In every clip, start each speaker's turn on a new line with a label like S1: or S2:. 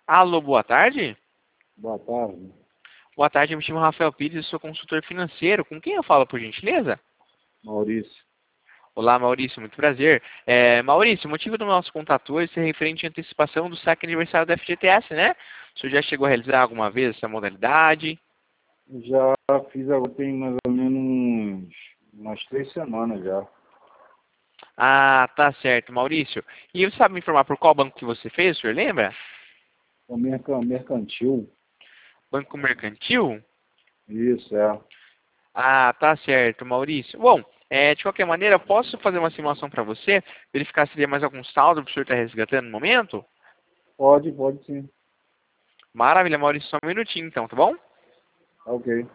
S1: Alô, boa tarde.
S2: Boa tarde,
S1: Boa tarde, eu me chamo Rafael Pires, eu sou consultor financeiro. Com quem eu falo, por gentileza?
S2: Maurício.
S1: Olá, Maurício, muito prazer. Maurício, o motivo do nosso contato hoje é referente à antecipação do saque aniversário da FGTS, né? O senhor já chegou a realizar alguma vez essa modalidade?
S2: Já fiz agora tem mais ou menos umas 3 semanas já.
S1: Ah, tá certo, Maurício. E você sabe me informar por qual banco que você fez, o senhor lembra?
S2: O mercantil.
S1: Banco Mercantil?
S2: Isso, é.
S1: Ah, tá certo, Maurício. Bom, de qualquer maneira, eu posso fazer uma simulação para você, verificar se tem mais algum saldo que o senhor está resgatando no momento?
S2: Pode sim.
S1: Maravilha, Maurício, só um minutinho então, tá bom?
S2: Tá ok.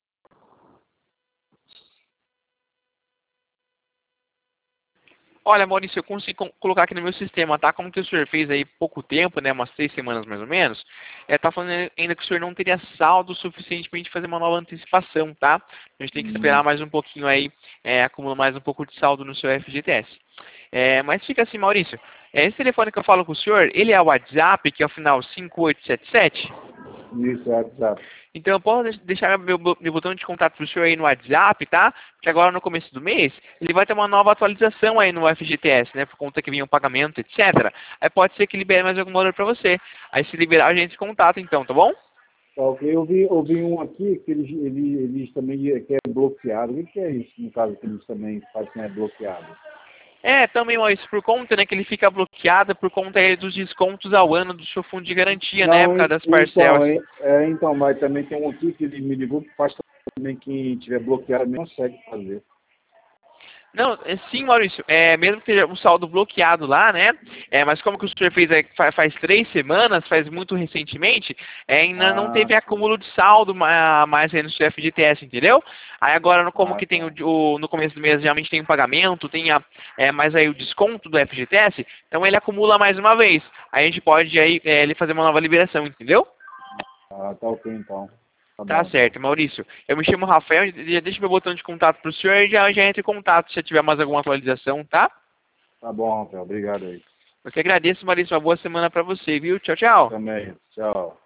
S1: Olha, Maurício, eu consigo colocar aqui no meu sistema, tá? Como que o senhor fez aí pouco tempo, né? Umas 3 semanas mais ou menos. Tá falando ainda que o senhor não teria saldo suficiente para a gente fazer uma nova antecipação, tá? A gente tem que esperar
S2: Hum,
S1: mais um pouquinho aí, acumular mais um pouco de saldo no seu FGTS. Mas fica assim, Maurício. Esse telefone que eu falo com o senhor, ele é o WhatsApp, que é o final 5877?
S2: isso, é, exato.
S1: Então eu posso deixar meu botão de contato para o senhor aí no WhatsApp, tá? Que agora no começo do mês, ele vai ter uma nova atualização aí no FGTS, né? Por conta que vinha um pagamento, etc. Aí pode ser que libere mais algum valor para você. Aí se liberar, a gente se contata então, tá bom?
S2: Tá ok. Eu vi um aqui que eles também que é bloqueado. O que é isso, no caso, que eles também fazem que é bloqueado?
S1: Também, Maurício, por conta, né, que ele fica bloqueado por conta aí dos descontos ao ano do seu fundo de garantia, né? Por
S2: Não,
S1: causa das
S2: então,
S1: parcelas.
S2: então, mas também tem um aqui que ele me ligou que faz também quem tiver bloqueado não consegue fazer.
S1: Não, sim, Maurício, mesmo que esteja um saldo bloqueado lá, né? Mas como que o senhor fez faz 3 semanas, faz muito recentemente, ainda não
S2: Ah,
S1: teve
S2: sim.
S1: acúmulo de saldo mais aí no seu FGTS, entendeu? Aí agora, como
S2: Ah,
S1: que tem
S2: tá.
S1: no começo do mês, geralmente tem um pagamento, tem mais aí o desconto do FGTS, então ele acumula mais uma vez. Aí a gente pode aí, ele fazer uma nova liberação, entendeu?
S2: Ah, tá ok então. Tá
S1: Tá
S2: bom então.
S1: certo, Maurício. Eu me chamo Rafael, já deixa meu botão de contato pro senhor e já entre em contato se tiver mais alguma atualização, tá?
S2: Tá bom, Rafael. Obrigado aí.
S1: Eu que agradeço, Maurício. Uma boa semana pra você, viu? Tchau, tchau.
S2: Também. Tchau.